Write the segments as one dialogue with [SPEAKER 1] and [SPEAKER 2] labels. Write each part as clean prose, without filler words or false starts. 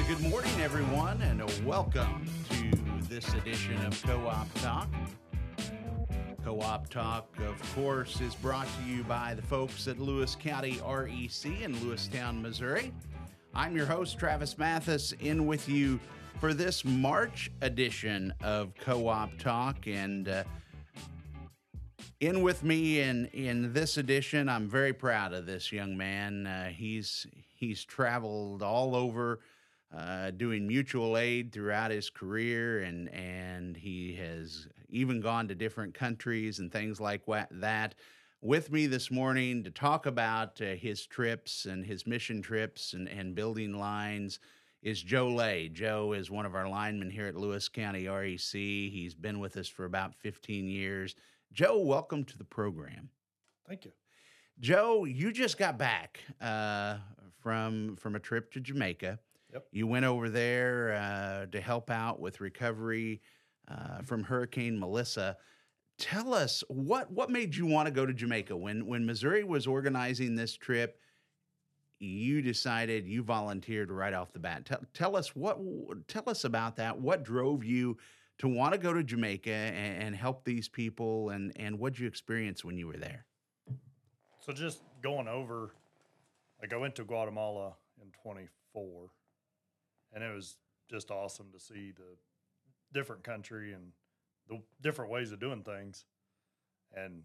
[SPEAKER 1] Good morning, everyone, and welcome to this edition of Co-op Talk. Co-op Talk, of course, is brought to you by the folks at Lewis County REC in Lewistown, Missouri. I'm your host, Travis Mathis, in with you for this March edition of Co-op Talk, and in with me in this edition, I'm very proud of this young man. He's traveled all over doing mutual aid throughout his career, and he has even gone to different countries and things like that. With me this morning to talk about his trips and his mission trips and building lines is Joe Lay. Joe is one of our linemen here at Lewis County REC. He's been with us for about 15 years. Joe, welcome to the program.
[SPEAKER 2] Thank you.
[SPEAKER 1] Joe, you just got back from a trip to Jamaica.
[SPEAKER 2] Yep.
[SPEAKER 1] You went over there to help out with recovery from Hurricane Melissa. Tell us what made you want to go to Jamaica when Missouri was organizing this trip. You decided, you volunteered right off the bat. Tell us about that. What drove you to want to go to Jamaica and help these people, and what'd you experience when you were there?
[SPEAKER 2] So just going over, I went to Guatemala in 24, and it was just awesome to see the different country and the different ways of doing things. And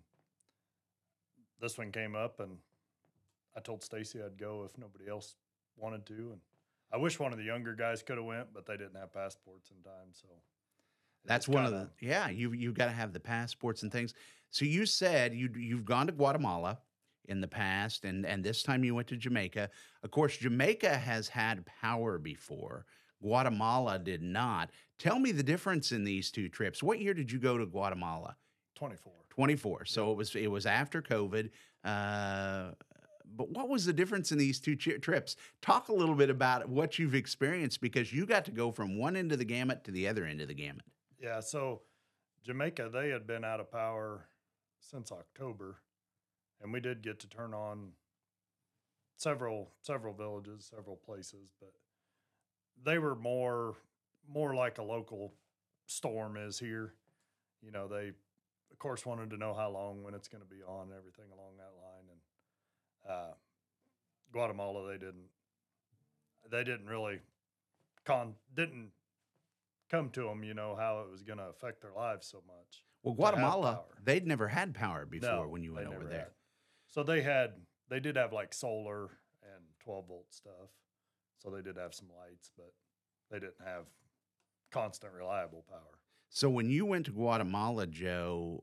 [SPEAKER 2] this one came up, and I told Stacy I'd go if nobody else wanted to. And I wish one of the younger guys could have went, but they didn't have passports in time, so.
[SPEAKER 1] That's one of the, you've got to have the passports and things. So you said you've gone to Guatemala in the past, and this time you went to Jamaica. Of course, Jamaica has had power before. Guatemala did not. Tell me the difference in these two trips. What year did you go to Guatemala?
[SPEAKER 2] 24.
[SPEAKER 1] 24. So it was after COVID. But what was the difference in these two trips? Talk a little bit about what you've experienced, because you got to go from one end of the gamut to the other end of the gamut.
[SPEAKER 2] Yeah, so Jamaica, they had been out of power since October, and we did get to turn on several villages, several places, but they were more like a local storm is here. You know, they, of course, wanted to know how long, when it's going to be on, and everything along that line. And Guatemala, they didn't really didn't come to them, you know, how it was going to affect their lives so much.
[SPEAKER 1] Well, Guatemala, they'd never had power before when you went over there.
[SPEAKER 2] Had. So they did have like solar and 12-volt stuff. So they did have some lights, but they didn't have constant, reliable power.
[SPEAKER 1] So when you went to Guatemala, Joe,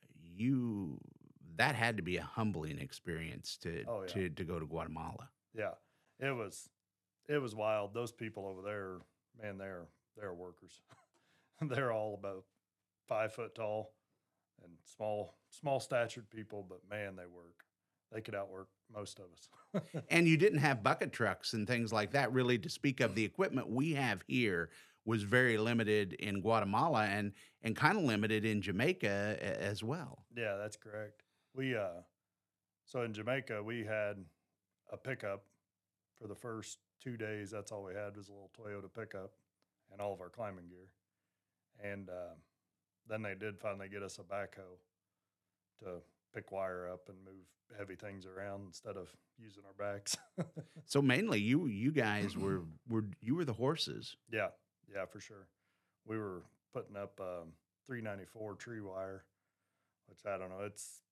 [SPEAKER 1] that had to be a humbling experience to go to Guatemala.
[SPEAKER 2] Yeah, it was wild. Those people over there, man, they're workers. They're all about 5 foot tall and small statured people, but man, they work. They could outwork most of us.
[SPEAKER 1] And you didn't have bucket trucks and things like that, really, to speak of. The equipment we have here was very limited in Guatemala and kind of limited in Jamaica as well.
[SPEAKER 2] Yeah, that's correct. We so in Jamaica, we had a pickup for the first 2 days. That's all we had, was a little Toyota pickup and all of our climbing gear. And then they did finally get us a backhoe to pick wire up and move heavy things around instead of using our backs.
[SPEAKER 1] So mainly you guys were the horses.
[SPEAKER 2] Yeah, for sure. We were putting up 394 tree wire, which I don't know, it's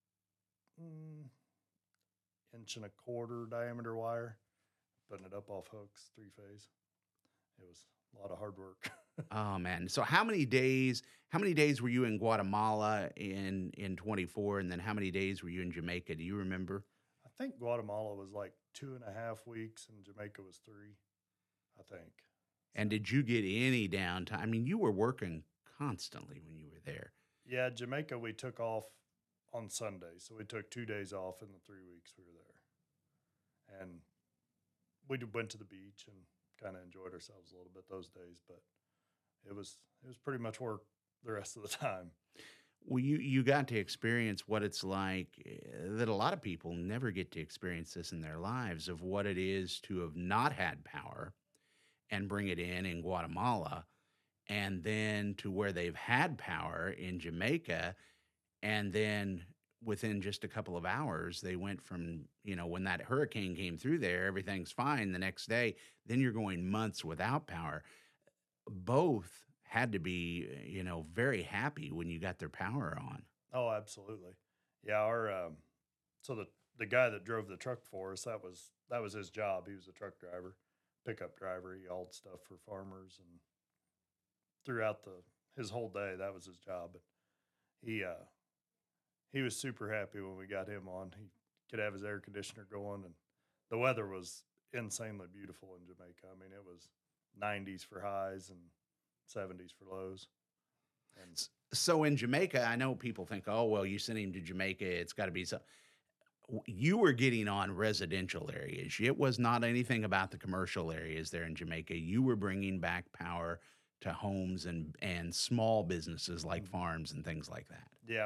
[SPEAKER 2] 1.25 inch diameter wire, putting it up off hooks, 3-phase. It was a lot of hard work.
[SPEAKER 1] Oh man. So how many days were you in Guatemala in 24, and then how many days were you in Jamaica? Do you remember?
[SPEAKER 2] I think Guatemala was like 2.5 weeks and Jamaica was 3, I think.
[SPEAKER 1] And did you get any downtime? I mean, you were working constantly when you were there.
[SPEAKER 2] Yeah, Jamaica we took off on Sunday. So we took 2 days off in the 3 weeks we were there. And we went to the beach and kind of enjoyed ourselves a little bit those days, but it was pretty much work the rest of the time.
[SPEAKER 1] Well, you got to experience what it's like that a lot of people never get to experience this in their lives, of what it is to have not had power and bring it in Guatemala, and then to where they've had power in Jamaica, and then within just a couple of hours they went from, when that hurricane came through there, everything's fine the next day, then you're going months without power. Both had to be, very happy when you got their power on.
[SPEAKER 2] Oh, absolutely. Yeah, our so the guy that drove the truck for us, that was his job. He was a truck driver, pickup driver. He hauled stuff for farmers, and throughout the his whole day, that was his job. But he uh he was super happy when we got him on. He could have his air conditioner going, and the weather was insanely beautiful in Jamaica. I mean, it was 90s for highs and 70s for lows. And
[SPEAKER 1] So in Jamaica, I know people think, oh, well, you sent him to Jamaica, it's got to be so. You were getting on residential areas. It was not anything about the commercial areas there in Jamaica. You were bringing back power to homes and small businesses like
[SPEAKER 2] Mhm.
[SPEAKER 1] farms and things like that.
[SPEAKER 2] Yeah,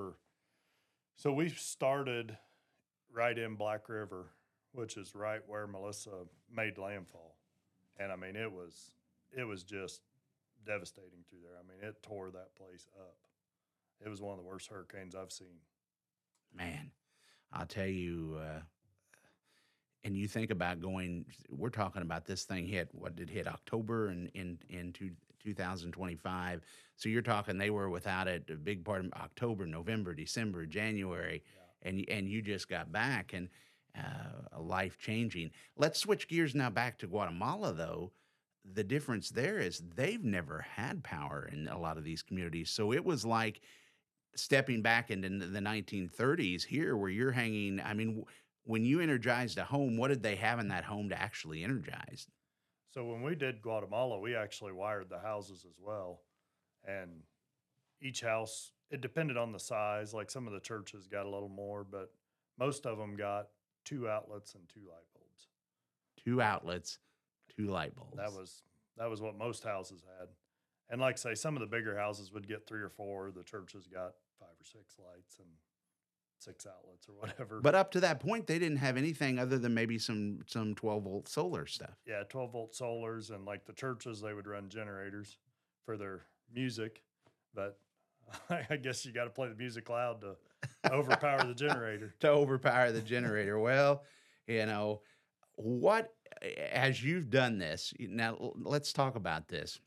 [SPEAKER 2] we started right in Black River, which is right where Melissa made landfall. And I mean, it was just devastating through there. I mean, it tore that place up. It was one of the worst hurricanes I've seen.
[SPEAKER 1] Man, I'll tell you, and you think about going, we're talking about this thing hit, what did hit October in 2025. So you're talking they were without it a big part of October, November, December, January,
[SPEAKER 2] Yeah.
[SPEAKER 1] and you just got back and life changing. Let's switch gears now back to Guatemala, though. The difference there is they've never had power in a lot of these communities. So it was like stepping back into the 1930s here where you're hanging. I mean, when you energized a home, what did they have in that home to actually energize?
[SPEAKER 2] So when we did Guatemala, we actually wired the houses as well. And each house, it depended on the size. Like some of the churches got a little more, but most of them got two outlets and two light bulbs.
[SPEAKER 1] Two outlets, two light
[SPEAKER 2] That
[SPEAKER 1] bulbs.
[SPEAKER 2] was that was what most houses had. And like say, some of the bigger houses would get three or four. The churches got five or six lights and six outlets or whatever.
[SPEAKER 1] But up to that point, they didn't have anything other than maybe some 12-volt solar stuff.
[SPEAKER 2] Yeah, 12-volt solars, and like the churches, they would run generators for their music. But I guess you got to play the music loud to overpower the generator.
[SPEAKER 1] To overpower the generator. Well, you know, what as you've done this, now let's talk about this.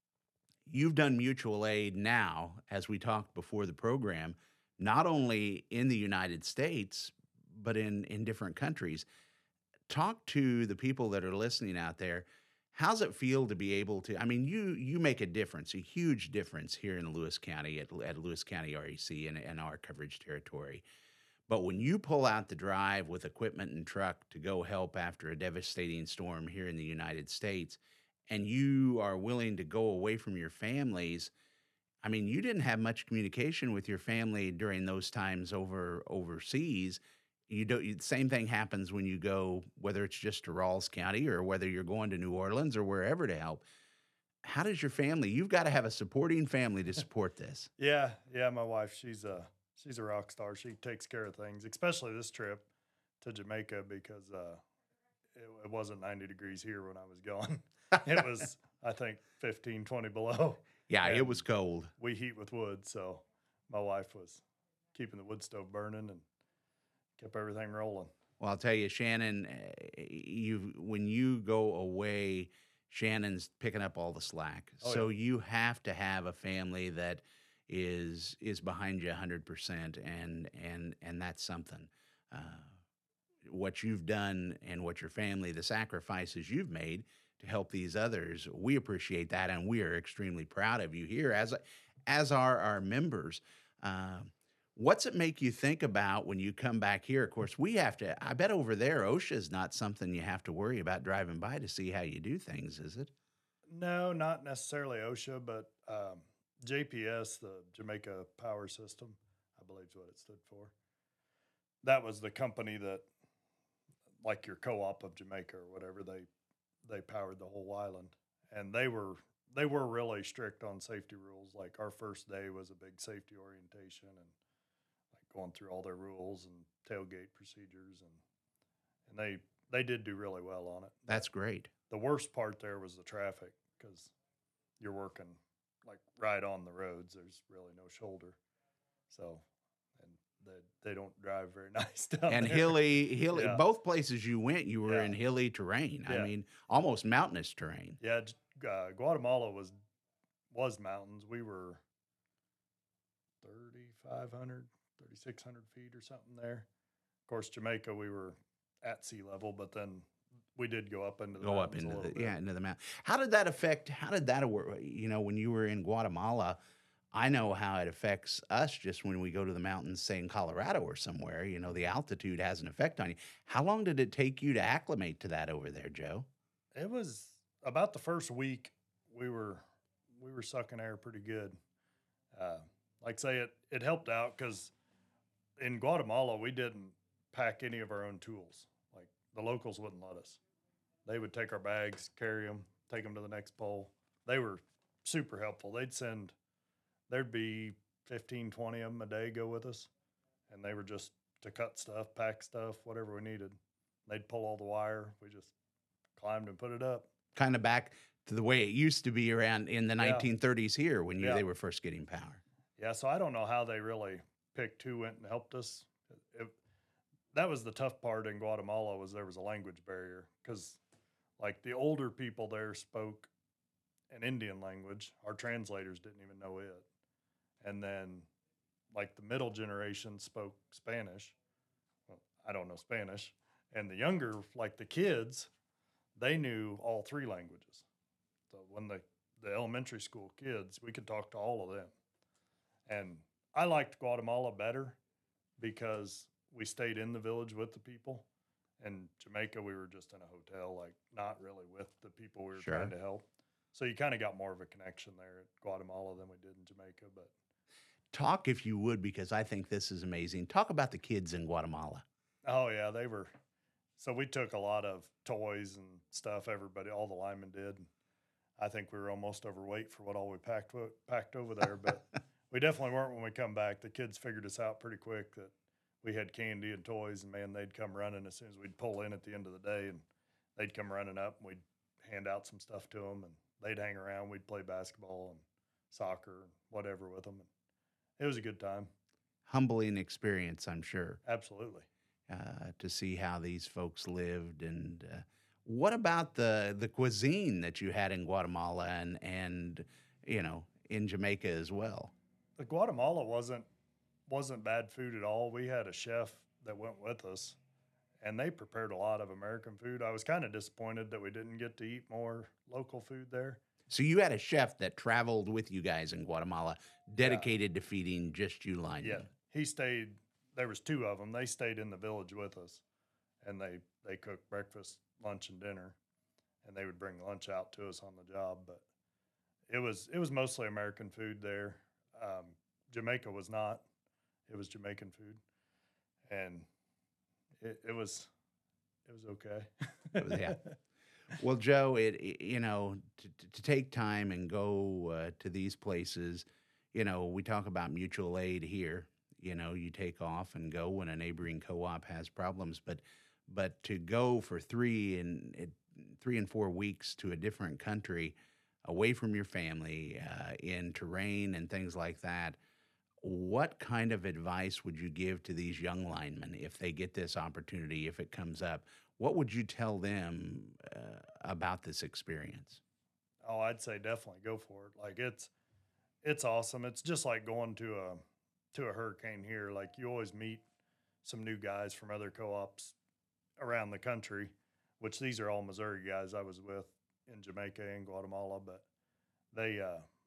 [SPEAKER 1] You've done mutual aid now, as we talked before the program, not only in the United States, but in different countries. Talk to the people that are listening out there. How's it feel to be able to? I mean, you make a difference, a huge difference here in Lewis County at Lewis County REC and our coverage territory. But when you pull out the drive with equipment and truck to go help after a devastating storm here in the United States, and you are willing to go away from your families, I mean, you didn't have much communication with your family during those times overseas. You don't. Same thing happens when you go, whether it's just to Rawls County or whether you're going to New Orleans or wherever to help. How does your family? You've got to have a supporting family to support this.
[SPEAKER 2] Yeah, yeah. My wife, she's a rock star. She takes care of things, especially this trip to Jamaica because it wasn't 90 degrees here when I was gone. It was, I think, 15, 20 below,
[SPEAKER 1] Yeah, it
[SPEAKER 2] and
[SPEAKER 1] was cold.
[SPEAKER 2] we heat with wood. So my wife was keeping the wood stove burning and kept everything rolling.
[SPEAKER 1] Well, I'll tell you, Shannon, you when you go away, Shannon's picking up all the slack.
[SPEAKER 2] Oh yeah.
[SPEAKER 1] So you have to have a family that is behind you 100%, and that's something. Uh, what you've done and what your family, the sacrifices you've made to help these others, we appreciate that, and we are extremely proud of you here, as are our members. Uh, what's it make you think about when you come back here? Of course, we have to. I bet over there, OSHA is not something you have to worry about driving by to see how you do things, is it?
[SPEAKER 2] No, not necessarily OSHA, but JPS, the Jamaica Power System, I believe is what it stood for. That was the company that, like your co-op of Jamaica or whatever, they powered the whole island, and they were really strict on safety rules. Like our first day was a big safety orientation and like going through all their rules and tailgate procedures, and they did do really well on it.
[SPEAKER 1] That's great.
[SPEAKER 2] The worst part there was the traffic because you're working like right on the roads. There's really no shoulder. So, and they don't drive very nice down
[SPEAKER 1] And
[SPEAKER 2] there.
[SPEAKER 1] hilly,
[SPEAKER 2] Yeah.
[SPEAKER 1] both places you went, you were
[SPEAKER 2] Yeah.
[SPEAKER 1] in hilly terrain. I
[SPEAKER 2] Yeah.
[SPEAKER 1] mean, almost mountainous terrain.
[SPEAKER 2] Yeah, Guatemala was mountains. We were 3,500, 3,600 feet or something there. Of course, Jamaica, we were at sea level, but then we did go up into the
[SPEAKER 1] Go up
[SPEAKER 2] mountains a
[SPEAKER 1] into
[SPEAKER 2] little
[SPEAKER 1] the
[SPEAKER 2] bit.
[SPEAKER 1] into the mountain. How did that work? You know, when you were in Guatemala, I know how it affects us just when we go to the mountains, say in Colorado or somewhere. You know, the altitude has an effect on you. How long did it take you to acclimate to that over there, Joe?
[SPEAKER 2] It was about the first week we were sucking air pretty good. Like say it helped out because in Guatemala we didn't pack any of our own tools. Like the locals wouldn't let us. They would take our bags, carry them, take them to the next pole. They were super helpful. There'd be 15, 20 of them a day go with us, and they were just to cut stuff, pack stuff, whatever we needed. They'd pull all the wire. We just climbed and put it up.
[SPEAKER 1] Kind of back to the way it used to be around in the
[SPEAKER 2] Yeah.
[SPEAKER 1] 1930s here when
[SPEAKER 2] Yeah.
[SPEAKER 1] they were first getting power.
[SPEAKER 2] Yeah, so I don't know how they really picked who went and helped us. That was the tough part in Guatemala was there was a language barrier because, like, the older people there spoke an Indian language. Our translators didn't even know it. And then, like, the middle generation spoke Spanish. Well, I don't know Spanish. And the younger, like the kids, they knew all three languages. So when the elementary school kids, we could talk to all of them. And I liked Guatemala better because we stayed in the village with the people. And Jamaica, we were just in a hotel, like not really with the people we were
[SPEAKER 1] Sure.
[SPEAKER 2] trying to help. So you kind of got more of a connection there at Guatemala than we did in Jamaica. But
[SPEAKER 1] Talk, if you would, because I think this is amazing. Talk about the kids in Guatemala.
[SPEAKER 2] oh yeah, they were. So we took a lot of toys and stuff. Everybody, all the linemen did. I think we were almost overweight for what all we packed over there, but we definitely weren't when we come back. The kids figured us out pretty quick that we had candy and toys, and man, they'd come running as soon as we'd pull in at the end of the day, and they'd come running up, and we'd hand out some stuff to them, and they'd hang around. We'd play basketball and soccer and whatever with them. And it was a good time.
[SPEAKER 1] Humbling experience, I'm sure,
[SPEAKER 2] Absolutely.
[SPEAKER 1] to see how these folks lived. And what about the cuisine that you had in Guatemala and you know in Jamaica as well?
[SPEAKER 2] The Guatemala wasn't bad food at all. We had a chef that went with us, and they prepared a lot of American food. I was kind of disappointed that we didn't get to eat more local food there.
[SPEAKER 1] So you had a chef that traveled with you guys in Guatemala, dedicated to feeding just you linemen.
[SPEAKER 2] Yeah, he stayed. There was two of them. They stayed in the village with us, and they cooked breakfast, lunch, and dinner, and they would bring lunch out to us on the job. But it was mostly American food there. Jamaica was not. It was Jamaican food, and it was okay.
[SPEAKER 1] Yeah. Well, Joe, you know, to take time and go to these places, you know, we talk about mutual aid here. You know, you take off and go when a neighboring co-op has problems, but to go for 3 and 4 weeks to a different country, away from your family, in terrain and things like that. What kind of advice would you give to these young linemen if they get this opportunity, if it comes up? What would you tell them about this experience?
[SPEAKER 2] Oh, I'd say definitely go for it. Like it's awesome. It's just like going to a hurricane here. Like you always meet some new guys from other co-ops around the country, which these are all Missouri guys I was with in Jamaica and Guatemala, but they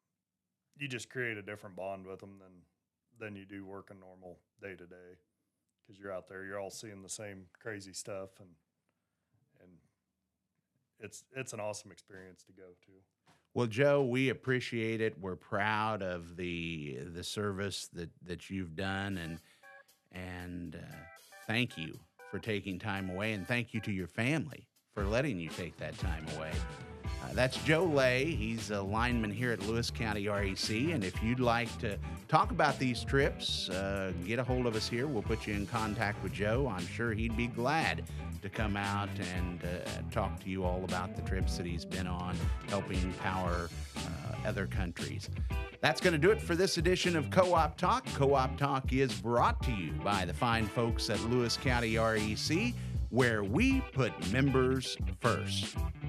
[SPEAKER 2] you just create a different bond with them than you do working normal day to day because you're out there, you're all seeing the same crazy stuff, and it's an awesome experience to go to.
[SPEAKER 1] Well, Joe, we appreciate it. We're proud of the service that you've done, and thank you for taking time away, and thank you to your family for letting you take that time away. That's Joe Lay. He's a lineman here at Lewis County REC. And if you'd like to talk about these trips, get a hold of us here. We'll put you in contact with Joe. I'm sure he'd be glad to come out and talk to you all about the trips that he's been on, helping power other countries. That's going to do it for this edition of Co-op Talk. Co-op Talk is brought to you by the fine folks at Lewis County REC, where we put members first.